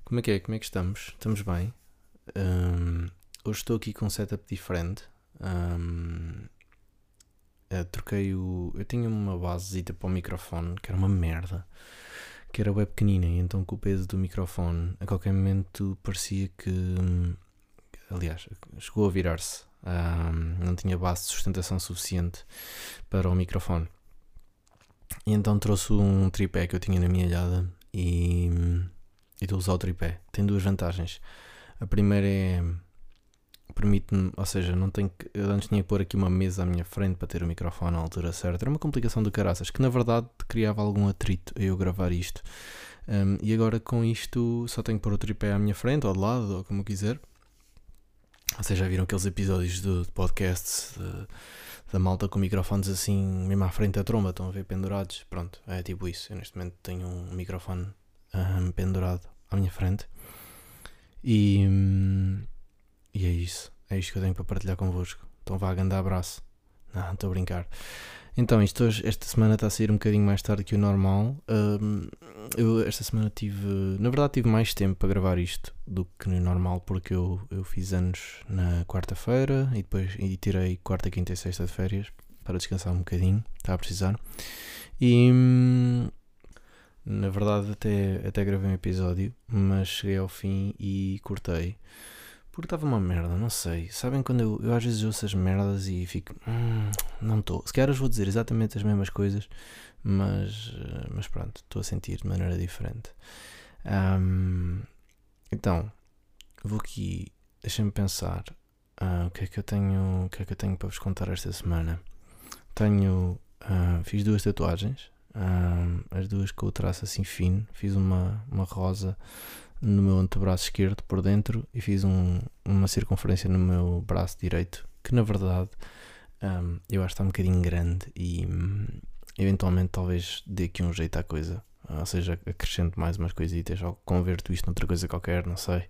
Como é que é? Como é que estamos? Estamos bem. Ahm, Hoje estou aqui com um setup diferente. Ahm, Troquei o. Eu tinha uma basezita para o microfone que era uma merda, que era bem pequenina, e então com o peso do microfone a qualquer momento parecia que. Aliás, chegou a virar-se. Não tinha base de sustentação suficiente para o microfone. E então trouxe um tripé que eu tinha na minha alhada e estou a usar o tripé. Tem duas vantagens. A primeira é permite-me, ou seja, não tenho que, eu antes tinha que pôr aqui uma mesa à minha frente para ter o microfone à altura certa. Era uma complicação do caraças, que na verdade criava algum atrito a eu gravar isto. E agora com isto só tenho que pôr o tripé à minha frente, ou de lado, ou como eu quiser. Vocês já viram aqueles episódios de podcasts da malta com microfones assim, mesmo à frente da tromba, estão a ver pendurados? Pronto, é tipo isso. Eu neste momento tenho um microfone pendurado à minha frente. E é isso. É isto que eu tenho para partilhar convosco. Então vá, grande abraço. Não, estou a brincar. Então, esta semana está a sair um bocadinho mais tarde que o normal. Eu esta semana na verdade tive mais tempo para gravar isto do que no normal, porque eu fiz anos na quarta-feira e tirei quarta, quinta e sexta de férias para descansar um bocadinho. Estava a precisar. E na verdade até gravei um episódio, mas cheguei ao fim e cortei. Porque estava uma merda, não sei. Sabem quando eu às vezes ouço as merdas e fico. Não estou. Se calhar eu vou dizer exatamente as mesmas coisas, mas pronto, estou a sentir de maneira diferente. Então, vou aqui. Deixem-me pensar. O que é que eu tenho para vos contar esta semana? Fiz duas tatuagens. As duas com o traço assim fino. Fiz uma rosa no meu antebraço esquerdo por dentro e fiz uma circunferência no meu braço direito, que na verdade eu acho que está um bocadinho grande e eventualmente talvez dê aqui um jeito à coisa, ou seja, acrescento mais umas coisitas ou converto isto noutra coisa qualquer, não sei.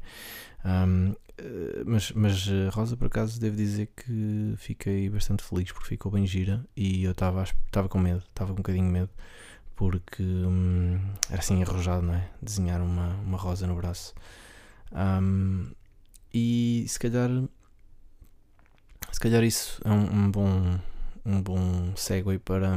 Mas Rosa, por acaso, devo dizer que fiquei bastante feliz porque ficou bem gira e eu estava com medo, estava com um bocadinho de medo, porque era assim arrojado, não é? Desenhar uma rosa no braço. E se calhar isso é um bom segue para.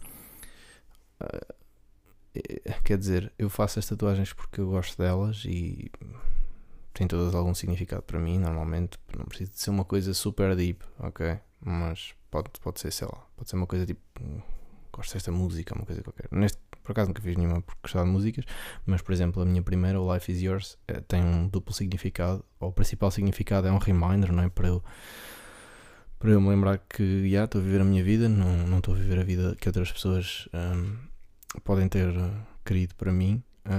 Quer dizer, eu faço as tatuagens porque eu gosto delas e têm todas algum significado para mim. Normalmente não precisa de ser uma coisa super deep, ok? Mas pode ser, sei lá, pode ser uma coisa tipo. Gosto desta música, uma coisa qualquer. Por acaso nunca fiz nenhuma por gostar de músicas, mas por exemplo a minha primeira, o Life Is Yours, tem um duplo significado. Ou o principal significado é um reminder, não é? Para eu me lembrar que estou a viver a minha vida, não estou a viver a vida que outras pessoas podem ter querido para mim.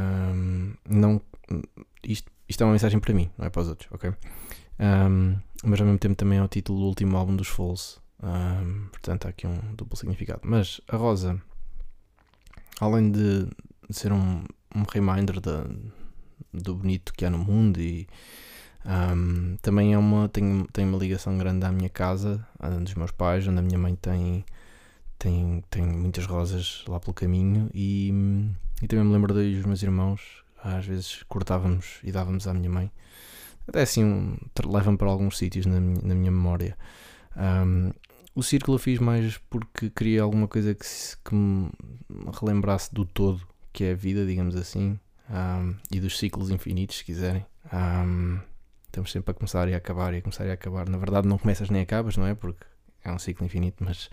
Isto é uma mensagem para mim, não é para os outros, ok? Mas ao mesmo tempo também é o título do último álbum dos Falls. Portanto há aqui um duplo significado. Mas a rosa, além de ser um reminder do bonito que há no mundo e também tem uma ligação grande à minha casa, dos meus pais, onde a minha mãe tem muitas rosas lá pelo caminho e também me lembro dos meus irmãos. Às vezes cortávamos e dávamos à minha mãe, até assim leva-me para alguns sítios na minha memória. O círculo eu fiz mais porque queria alguma coisa que me relembrasse do todo, que é a vida, digamos assim, e dos ciclos infinitos, se quiserem. Estamos sempre a começar e a acabar e a começar e a acabar. Na verdade não começas nem acabas, não é? Porque é um ciclo infinito, mas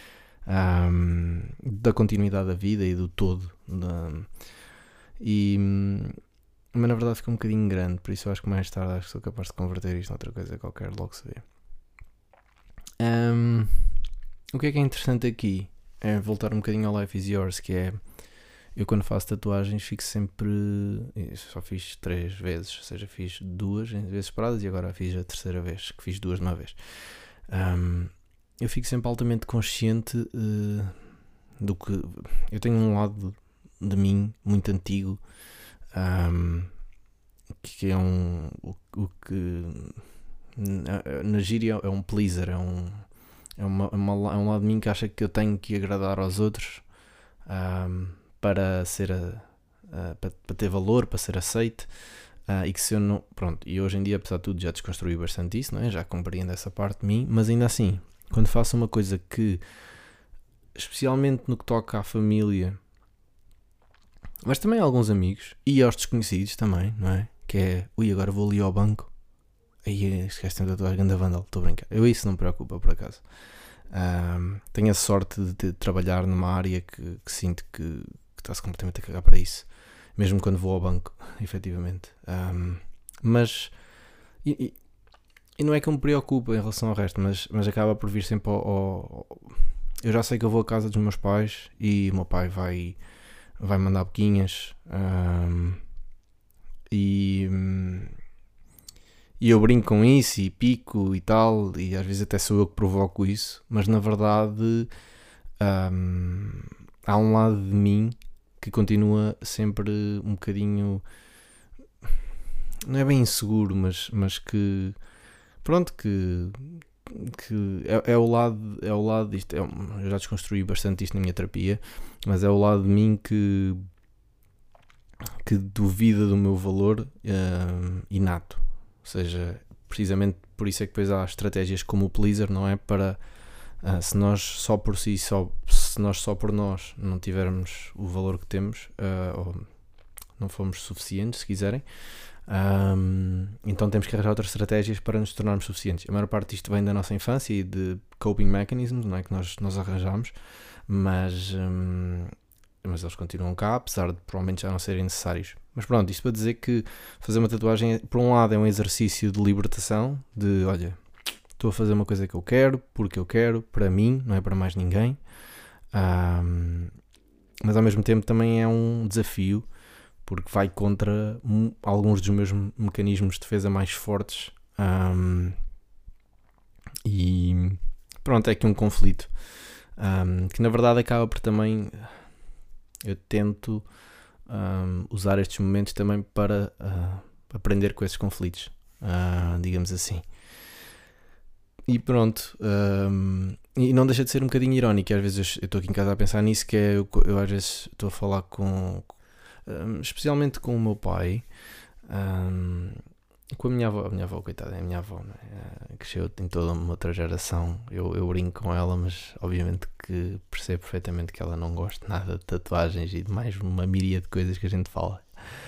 da continuidade da vida e do todo. Mas na verdade fica um bocadinho grande, por isso eu acho que mais tarde sou capaz de converter isto noutra coisa qualquer, logo se vê. O que é interessante aqui é voltar um bocadinho ao Life Is Yours, que é, eu quando faço tatuagens fico sempre, só fiz 3 vezes, ou seja, fiz 2 vezes separadas e agora fiz a terceira vez, que fiz 2 de uma vez. Eu fico sempre altamente consciente do que, eu tenho um lado de mim muito antigo, que é o que na gíria é um pleaser, é um lado de mim que acha que eu tenho que agradar aos outros para ser para ter valor, para ser aceite, E que se eu não. Pronto, e hoje em dia, apesar de tudo, já desconstruí bastante isso, não é? Já compreendo essa parte de mim, mas ainda assim, quando faço uma coisa que, especialmente no que toca à família, mas também a alguns amigos e aos desconhecidos também, não é? Que é, ui, agora vou ali ao banco, aí esquece-me da tua ganda vandal, estou a brincar. Eu isso não me preocupa, por acaso. Tenho a sorte de trabalhar numa área que sinto que está-se completamente a cagar para isso, mesmo quando vou ao banco, efetivamente. Mas e não é que eu me preocupo em relação ao resto, mas acaba por vir sempre eu já sei que eu vou à casa dos meus pais e o meu pai vai mandar boquinhas, e eu brinco com isso e pico e tal, e às vezes até sou eu que provoco isso, mas na verdade há um lado de mim que continua sempre um bocadinho, não é bem inseguro, mas que pronto, que é o lado disto, eu já desconstruí bastante isto na minha terapia, mas é o lado de mim que duvida do meu valor inato. Ou seja, precisamente por isso é que depois há estratégias como o pleaser, não é? Para se nós só por si, se nós só por nós não tivermos o valor que temos, ou não fomos suficientes, se quiserem, então temos que arranjar outras estratégias para nos tornarmos suficientes. A maior parte disto vem da nossa infância e de coping mechanisms, não é? Que nós arranjamos, mas eles continuam cá, apesar de provavelmente já não serem necessários. Mas pronto, isto para dizer que fazer uma tatuagem, por um lado, é um exercício de libertação, de olha, estou a fazer uma coisa que eu quero, porque eu quero, para mim, não é para mais ninguém. Mas ao mesmo tempo também é um desafio, porque vai contra alguns dos meus mecanismos de defesa mais fortes. E pronto, é aqui um conflito, que na verdade acaba por também... Eu tento usar estes momentos também para aprender com esses conflitos, digamos assim. E pronto, e não deixa de ser um bocadinho irónico. Às vezes eu estou aqui em casa a pensar nisso, que é, eu às vezes estou a falar especialmente com o meu pai, com a minha avó, coitada, é a minha avó, não é? Cresceu em toda uma outra geração. Eu brinco com ela, mas obviamente que percebo perfeitamente que ela não gosta nada de tatuagens e de mais uma miríade de coisas que a gente fala.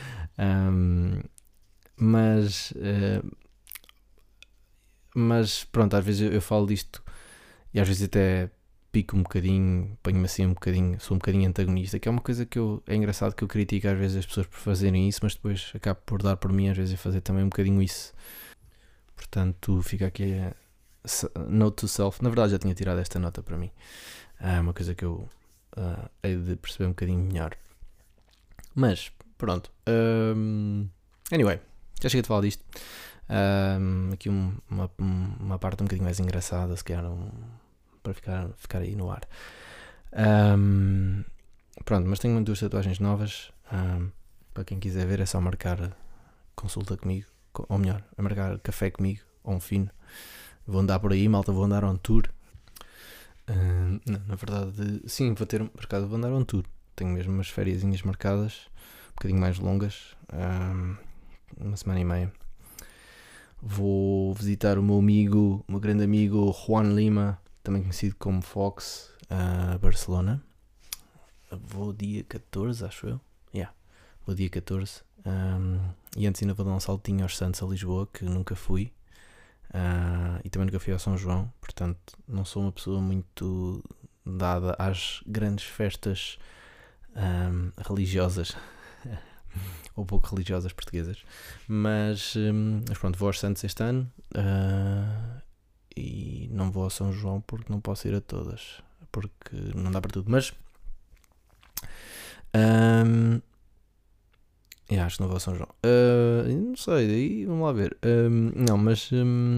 Mas pronto, às vezes eu falo disto e às vezes até pico um bocadinho, ponho-me assim um bocadinho, sou um bocadinho antagonista, que é uma coisa que é engraçado, que eu critico às vezes as pessoas por fazerem isso, mas depois acabo por dar por mim às vezes a fazer também um bocadinho isso. Portanto, fica aqui a note to self. Na verdade já tinha tirado esta nota para mim, é uma coisa que eu hei de perceber um bocadinho melhor. Mas pronto, anyway, já cheguei a falar disto. Aqui uma parte um bocadinho mais engraçada, se calhar para ficar aí no ar. Pronto, mas tenho 2 tatuagens novas. Para quem quiser ver é só marcar consulta comigo, ou melhor, é marcar café comigo, ou um fino. Vou andar por aí, malta, vou andar on tour. Não, na verdade, sim, por acaso vou andar on tour. Tenho mesmo umas fériasinhas marcadas, um bocadinho mais longas, uma semana e meia. Vou visitar o meu grande amigo Juan Lima, também conhecido como Fox, a Barcelona. Vou dia 14, acho eu. Vou dia 14. E antes ainda vou dar um saltinho aos Santos, a Lisboa, que nunca fui. E também nunca fui ao São João, portanto não sou uma pessoa muito dada às grandes festas religiosas ou pouco religiosas portuguesas, mas pronto, vou aos Santos este ano, e não vou ao São João porque não posso ir a todas, porque não dá para tudo, mas acho que não vou ao São João, não sei, daí vamos lá ver, não, mas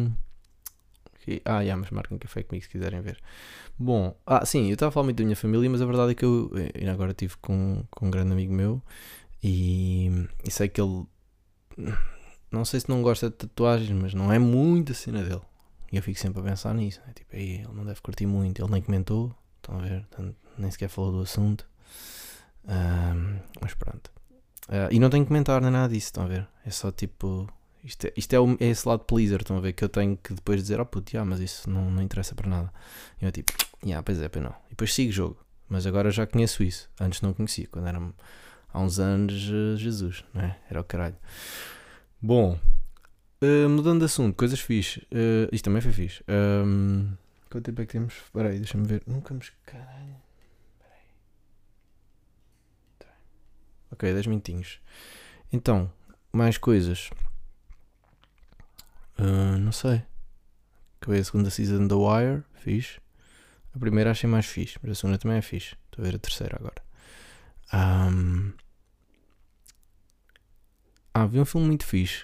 mas marquem café comigo se quiserem ver. Bom, sim, eu estava a falar muito da minha família, mas a verdade é que eu agora estive com um grande amigo meu e sei que ele, não sei se não gosta de tatuagens, mas não é muito a cena dele. E eu fico sempre a pensar nisso, né? Tipo, ele não deve curtir muito, ele nem comentou, estão a ver, nem sequer falou do assunto, mas pronto. E não tenho que comentar nem nada disso, estão a ver? É só tipo. Isto é esse lado pleaser, estão a ver? Que eu tenho que depois dizer, oh puto, mas isso não interessa para nada. E eu tipo, pois é, pois não. E depois sigo o jogo. Mas agora já conheço isso. Antes não conhecia. Quando era há uns anos, Jesus, não é? Era o caralho. Bom, mudando de assunto, coisas fixe. Isto também foi fixe. Quanto tempo é que temos? Espera aí, deixa-me ver. Nunca me. Caralho. Ok, 10 minutinhos. Então, mais coisas. Não sei. Acabei a segunda season da Wire, fixe. A primeira achei mais fixe, mas a segunda também é fixe. Estou a ver a terceira agora. Vi um filme muito fixe.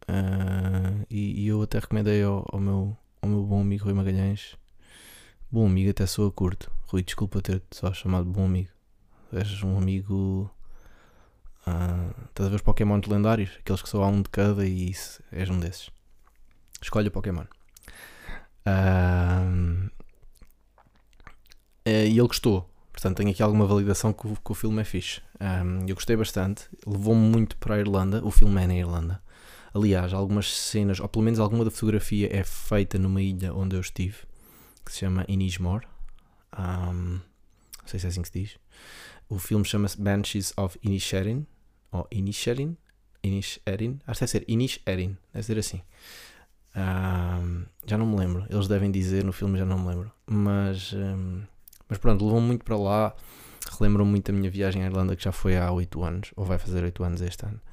E eu até recomendei ao meu bom amigo Rui Magalhães. Bom amigo, até soa curto. Rui, desculpa ter-te só chamado bom amigo. És um amigo. Estás a ver os Pokémon lendários? Aqueles que só há um de cada e isso, és um desses. Escolhe o Pokémon. E ele gostou. Portanto, tenho aqui alguma validação que o filme é fixe. Eu gostei bastante. Levou-me muito para a Irlanda. O filme é na Irlanda. Aliás, algumas cenas, ou pelo menos alguma da fotografia, é feita numa ilha onde eu estive, que se chama Inishmore. Não sei se é assim que se diz. O filme chama-se Banshees of Inisherin. Ou Inisherin. Acho que deve ser Inisherin. Deve ser assim. Já não me lembro. Eles devem dizer no filme, já não me lembro. Mas pronto, levou-me muito para lá. Relembram muito a minha viagem à Irlanda, que já foi há 8 anos. Ou vai fazer 8 anos este ano.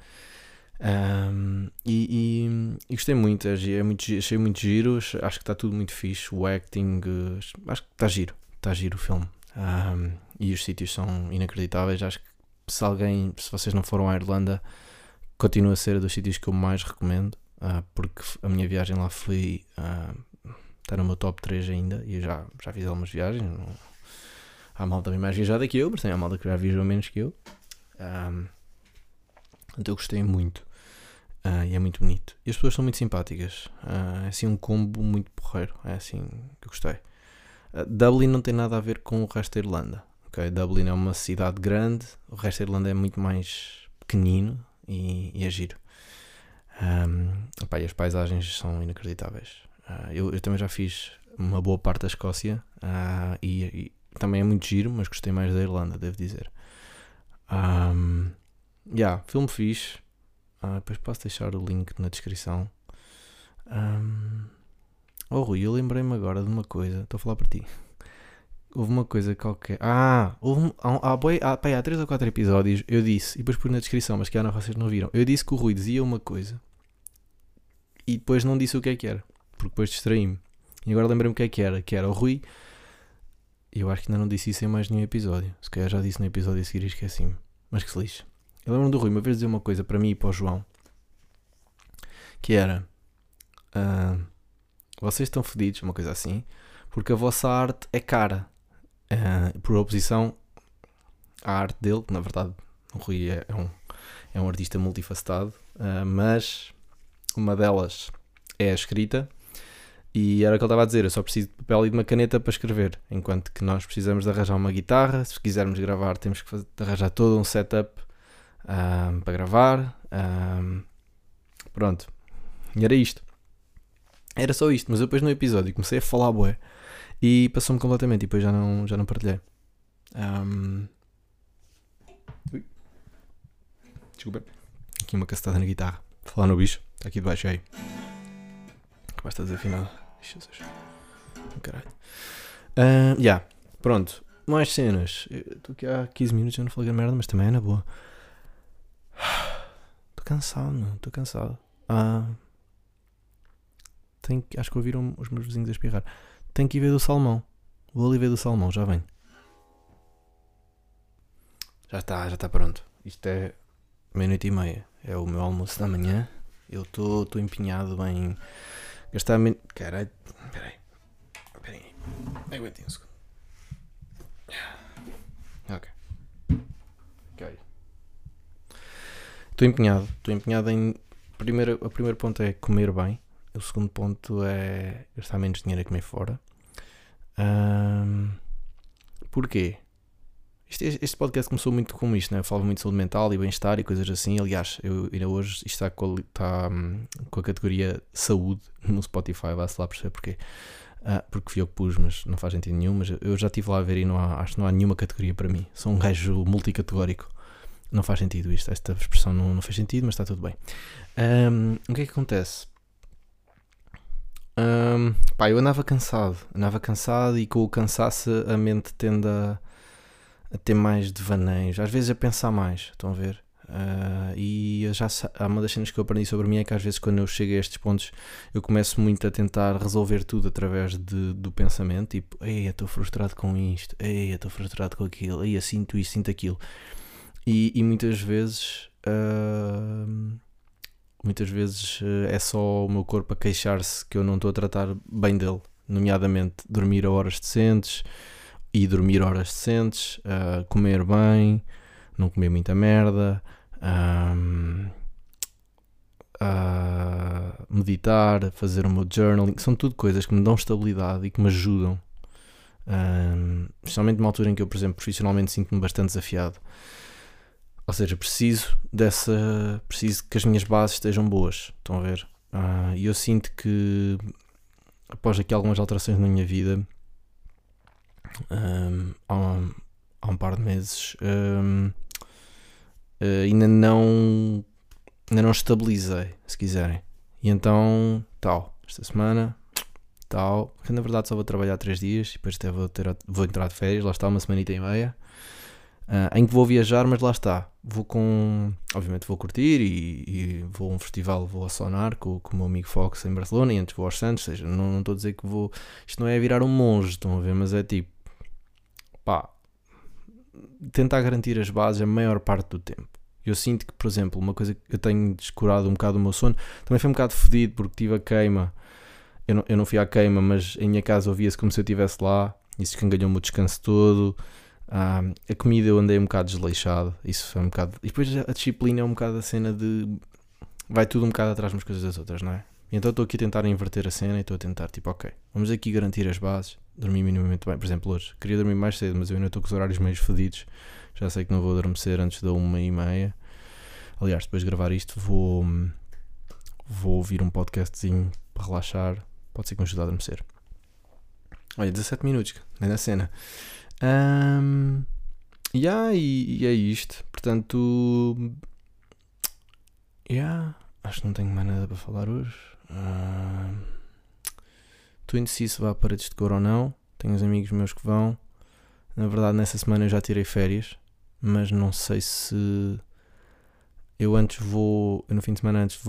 E gostei muito, achei muito giro. Acho que está tudo muito fixe. O acting, acho que está giro o filme. E os sítios são inacreditáveis. Acho que se vocês não foram à Irlanda, continua a ser dos sítios que eu mais recomendo, porque a minha viagem lá foi, está no meu top 3 ainda, e eu já fiz algumas viagens. Há malta bem mais viajada que eu, mas tem a malta que já viajou menos que eu. Então eu gostei muito. E é muito bonito. E as pessoas são muito simpáticas. É assim um combo muito porreiro. É assim que eu gostei. Dublin não tem nada a ver com o resto da Irlanda. Okay? Dublin é uma cidade grande. O resto da Irlanda é muito mais pequenino e é giro. E as paisagens são inacreditáveis. Eu também já fiz uma boa parte da Escócia. E também é muito giro, mas gostei mais da Irlanda, devo dizer. Filme fixe. Depois posso deixar o link na descrição. Rui, eu lembrei-me agora de uma coisa. Estou a falar para ti. Houve uma coisa qualquer. Há 3 ou 4 episódios eu disse, e depois pus na descrição, mas que Ana, vocês não viram. Eu disse que o Rui dizia uma coisa e depois não disse o que é que era, porque depois distraí-me. E agora lembrei-me o que era o Rui. E eu acho que ainda não disse isso em mais nenhum episódio. Se calhar já disse no episódio a seguir e esqueci-me. Mas que se lixe. Eu lembro-me do Rui uma vez dizer uma coisa para mim e para o João, que era vocês estão fodidos, uma coisa assim, porque a vossa arte é cara, por oposição à arte dele, que na verdade o Rui é um artista multifacetado, mas uma delas é a escrita. E era o que ele estava a dizer, eu só preciso de papel e de uma caneta para escrever, enquanto que nós precisamos de arranjar uma guitarra. Se quisermos gravar temos que arranjar todo um setup para gravar. Pronto, e era isto. Era só isto, mas eu depois no episódio comecei a falar bué e passou-me completamente e depois já não partilhei. Desculpa, aqui uma cacetada na guitarra. Falar no bicho, está aqui debaixo aí. Que vai estar desafinado. Jesus. Caralho. Pronto. Mais cenas. Estou aqui há 15 minutos e eu não falei a merda, mas também é na boa. Estou cansado, meu. Estou cansado. Acho que ouviram os meus vizinhos a espirrar. Tenho que ir ver do salmão. Vou ali ver do salmão, já venho. Já está pronto. Isto é 12:30. É o meu almoço da manhã. Eu estou empenhado em gastar... Caralho. Peraí. Aguentem um segundo. Ok. Estou empenhado em... O primeiro ponto é comer bem. O segundo ponto é gastar menos dinheiro a comer fora. Porquê? Este podcast começou muito como isto, né? Eu falo muito de saúde mental e bem-estar e coisas assim. Aliás, eu ainda hoje isto está com a categoria saúde no Spotify, vá-se lá perceber porquê. Porque fui eu que pus, mas não faz sentido nenhum. Mas eu já estive lá a ver e acho que não há nenhuma categoria para mim. Sou um gajo multicategórico. Não faz sentido isto. Esta expressão não fez sentido, mas está tudo bem. O que é que acontece? Eu andava cansado e com o cansaço a mente tende a ter mais devaneios, às vezes a pensar mais, estão a ver? E há uma das cenas que eu aprendi sobre mim é que às vezes quando eu chego a estes pontos eu começo muito a tentar resolver tudo através do pensamento, tipo, ei, eu estou frustrado com isto, ei, eu estou frustrado com aquilo, ei, eu sinto isto, sinto aquilo. E muitas vezes é só o meu corpo a queixar-se que eu não estou a tratar bem dele, nomeadamente dormir a horas decentes, comer bem, não comer muita merda, meditar, fazer o meu journaling, são tudo coisas que me dão estabilidade e que me ajudam, especialmente numa altura em que eu, por exemplo, profissionalmente sinto-me bastante desafiado. Ou seja, preciso que as minhas bases estejam boas, estão a ver? E eu sinto que após aqui algumas alterações na minha vida, há um par de meses, ainda não estabilizei, se quiserem. E então, esta semana, que na verdade só vou trabalhar 3 dias, e depois até vou entrar de férias, lá está, uma semanita e meia, em que vou viajar, mas lá está, obviamente vou curtir e vou a um festival, vou a Sonar com o meu amigo Fox em Barcelona, e antes vou aos Santos, ou seja, não estou a dizer que vou, isto não é virar um monge, estão a ver, mas é tipo, tentar garantir as bases a maior parte do tempo. Eu sinto que, por exemplo, uma coisa que eu tenho descurado um bocado o meu sono, também foi um bocado fedido porque tive a queima, eu não fui à queima, mas em minha casa ouvia-se como se eu estivesse lá, isso escangalhou-me o descanso todo. A comida eu andei um bocado desleixado, isso foi um bocado, e depois a disciplina é um bocado a cena de, vai tudo um bocado atrás umas coisas das outras, não é? E então estou aqui a tentar inverter a cena e estou a tentar, tipo, ok, vamos aqui garantir as bases, dormir minimamente bem. Por exemplo, hoje queria dormir mais cedo, mas eu ainda estou com os horários meio fedidos, já sei que não vou adormecer antes da 1h30. Aliás, depois de gravar isto vou ouvir um podcastzinho para relaxar, pode ser que me ajude a adormecer. Olha, 17 minutos, nem na cena. E é isto. Portanto, acho que não tenho mais nada para falar hoje. Estou indeciso se vá a Paredes de Cor ou não. Tenho uns amigos meus que vão. Na verdade, nessa semana eu já tirei férias, mas não sei se eu no fim de semana antes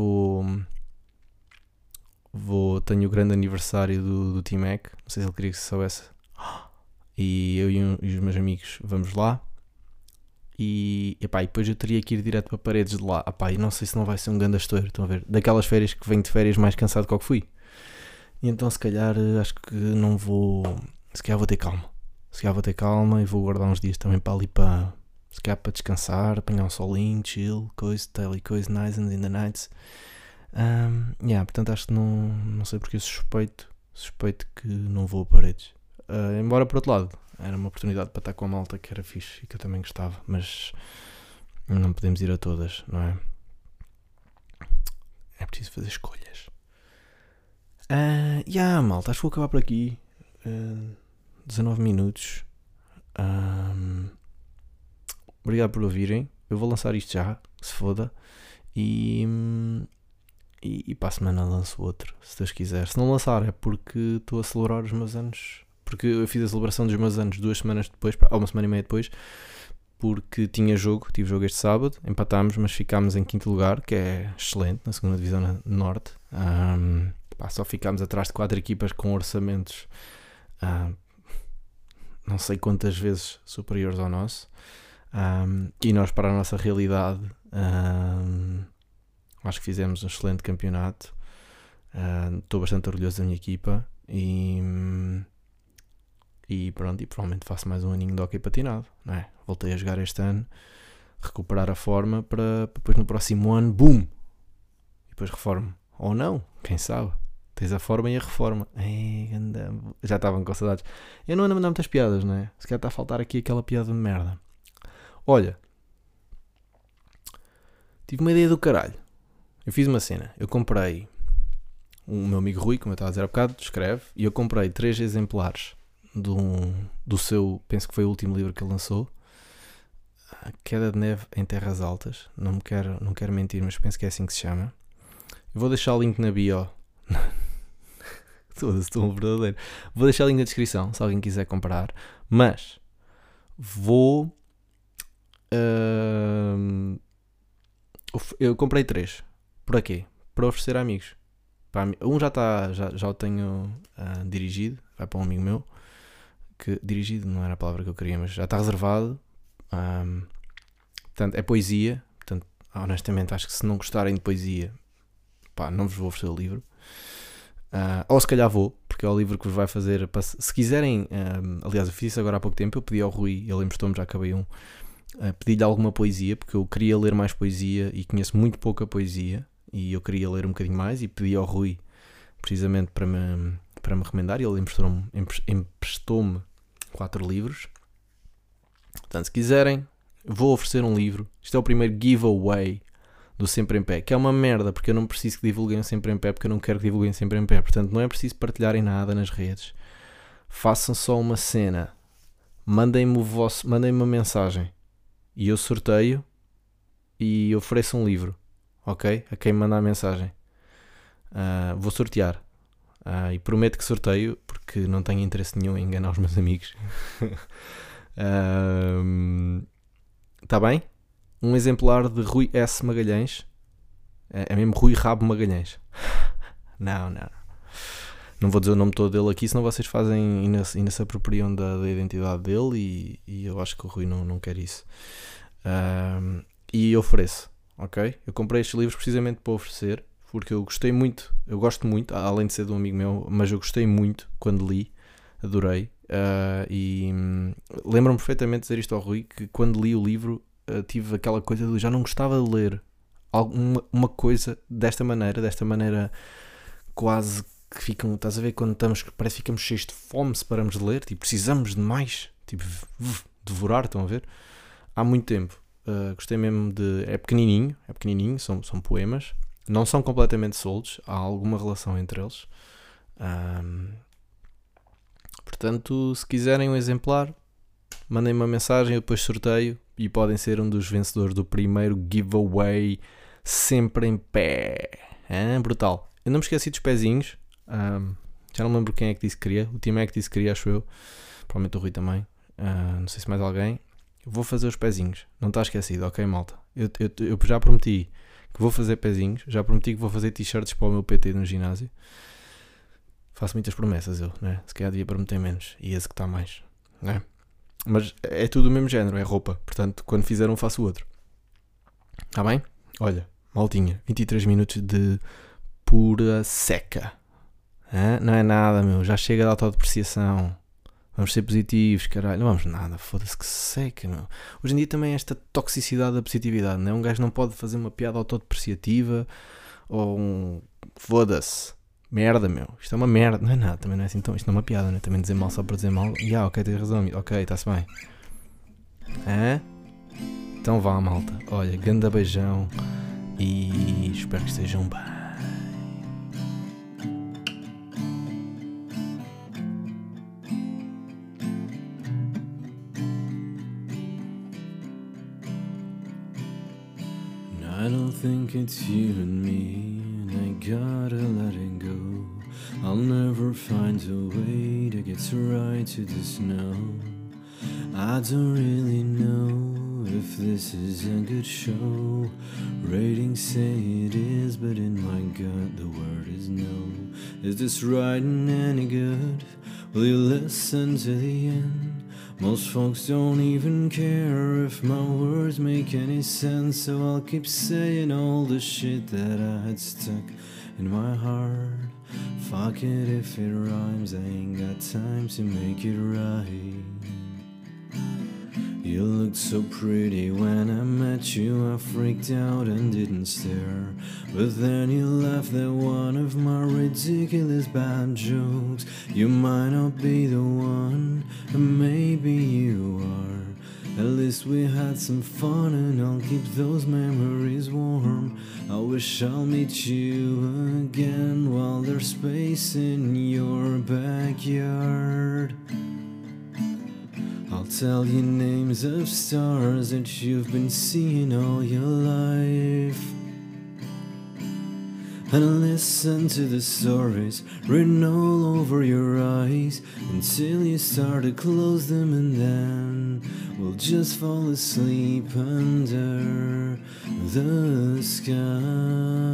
tenho o grande aniversário do T-Mac, não sei se ele queria que se soubesse, e eu e os meus amigos vamos lá, e depois eu teria que ir direto para Paredes de lá, e não sei se não vai ser um grande estouro, estão a ver, daquelas férias que venho de férias mais cansado que o que fui, e então se calhar acho que não vou, se calhar vou ter calma, e vou guardar uns dias também para ali se calhar para descansar, apanhar um solinho, chill, coisa nice and in the nights. Portanto acho que não sei porque suspeito que não vou a Paredes. Embora por outro lado, era uma oportunidade para estar com a malta que era fixe e que eu também gostava, mas não podemos ir a todas, não é? É preciso fazer escolhas. Malta, acho que vou acabar por aqui. 19 minutos. Obrigado por ouvirem. Eu vou lançar isto já, se foda. E para a semana lanço outro, se Deus quiser. Se não lançar é porque estou a celebrar os meus anos. Porque eu fiz a celebração dos meus anos 2 semanas depois, ou uma semana e meia depois, porque tive jogo este sábado, empatámos, mas ficámos em 5º lugar, que é excelente, na 2ª Divisão Norte. Só ficámos atrás de 4 equipas com orçamentos não sei quantas vezes superiores ao nosso. E nós, para a nossa realidade, acho que fizemos um excelente campeonato. Estou bastante orgulhoso da minha equipa e pronto, e provavelmente faço mais um aninho de hóquei patinado, não é? Voltei a jogar este ano, recuperar a forma para depois no próximo ano, boom! E depois reformo. Ou não, quem sabe? Tens a forma e a reforma. Já estavam com saudades. Eu não ando a mandar muitas piadas, não é? Se calhar está a faltar aqui aquela piada de merda. Olha, tive uma ideia do caralho. Eu fiz uma cena. Eu comprei, o meu amigo Rui, como eu estava a dizer há bocado, escreve, e eu comprei 3 exemplares do seu, penso que foi o último livro que ele lançou, Queda de Neve em Terras Altas. Não quero mentir, mas penso que é assim que se chama. Eu vou deixar o link na bio. Estou um verdadeiro. Vou deixar o link na descrição, se alguém quiser comprar. Mas vou... eu comprei 3. Para quê? Para oferecer a amigos. Um já o tenho dirigido. Vai para um amigo meu. Que dirigido não era a palavra que eu queria, mas já está reservado. Portanto, é poesia. Portanto, honestamente, acho que se não gostarem de poesia, não vos vou oferecer o livro. Ou se calhar vou, porque é o livro que vos vai fazer. Se quiserem, aliás, eu fiz isso agora há pouco tempo. Eu pedi ao Rui, ele emprestou-me, já acabei um. Pedi-lhe alguma poesia, porque eu queria ler mais poesia e conheço muito pouca poesia. E eu queria ler um bocadinho mais. E pedi ao Rui, precisamente para me recomendar. E ele emprestou-me 4 livros. Portanto, se quiserem, vou oferecer um livro. Isto é o primeiro giveaway do Sempre em Pé, que é uma merda, porque eu não preciso que divulguem o Sempre em Pé, porque eu não quero que divulguem Sempre em Pé. Portanto, não é preciso partilharem nada nas redes. Façam só uma cena. Mandem-me uma mensagem. E eu sorteio e ofereço um livro. Ok? A quem me manda a mensagem. Vou sortear. E prometo que sorteio, porque não tenho interesse nenhum em enganar os meus amigos. Está bem? Um exemplar de Rui S. Magalhães. É mesmo Rui Rabo Magalhães. Não vou dizer o nome todo dele aqui, senão vocês fazem ainda se apropriam da identidade dele e eu acho que o Rui não quer isso. E ofereço, ok? Eu comprei estes livros precisamente para oferecer, porque eu gostei muito, eu gosto muito, além de ser de um amigo meu, mas eu gostei muito quando li, adorei. E lembro-me perfeitamente de dizer isto ao Rui, que quando li o livro tive aquela coisa de já não gostava de ler uma coisa desta maneira quase que ficam, estás a ver, quando parece que ficamos cheios de fome se paramos de ler, tipo, precisamos de mais, tipo, devorar, estão a ver? Há muito tempo. Gostei mesmo de... É pequenininho, são poemas, não são completamente soltos, há alguma relação entre eles. Portanto, se quiserem um exemplar, mandem-me uma mensagem, eu depois sorteio e podem ser um dos vencedores do primeiro giveaway Sempre em Pé. Brutal. Eu não me esqueci dos pezinhos. Já não me lembro quem é que disse que queria. O time é que disse que queria, acho eu. Provavelmente o Rui também. Não sei se mais alguém. Eu vou fazer os pezinhos. Não está esquecido, ok, malta? Eu já prometi que vou fazer pezinhos. Já prometi que vou fazer t-shirts para o meu PT no ginásio. Faço muitas promessas eu, né? Se calhar devia prometer menos e executar mais, né? Mas é tudo do mesmo género, é roupa. Portanto, quando fizer um, faço o outro. Está bem? Olha, maltinha, 23 minutos de pura seca. Não é nada, meu. Já chega da autodepreciação. Vamos ser positivos, caralho. Não vamos nada, foda-se que seca, meu. Hoje em dia também é esta toxicidade da positividade, né? Um gajo não pode fazer uma piada autodepreciativa ou foda-se. Merda, meu. Isto é uma merda. Não é nada, também não é assim tão... Isto não é uma piada, né? Também dizer mal só para dizer mal. Ok, tens razão. Ok, está-se bem. Então vá, malta. Olha, ganda beijão. E espero que estejam bem. I don't think it's you and me, and I gotta let it go. I'll never find a way to get right to this now. I don't really know if this is a good show. Ratings say it is, but in my gut the word is no. Is this writing any good? Will you listen to the end? Most folks don't even care if my words make any sense, so I'll keep saying all the shit that I had stuck in my heart. Fuck it if it rhymes, I ain't got time to make it right. You looked so pretty when I met you, I freaked out and didn't stare. But then you laughed at one of my ridiculous bad jokes. You might not be the one, and maybe you are. At least we had some fun and I'll keep those memories warm. I wish I'll meet you again while there's space in your backyard. I'll tell you names of stars that you've been seeing all your life, and listen to the stories written all over your eyes until you start to close them, and then we'll just fall asleep under the sky.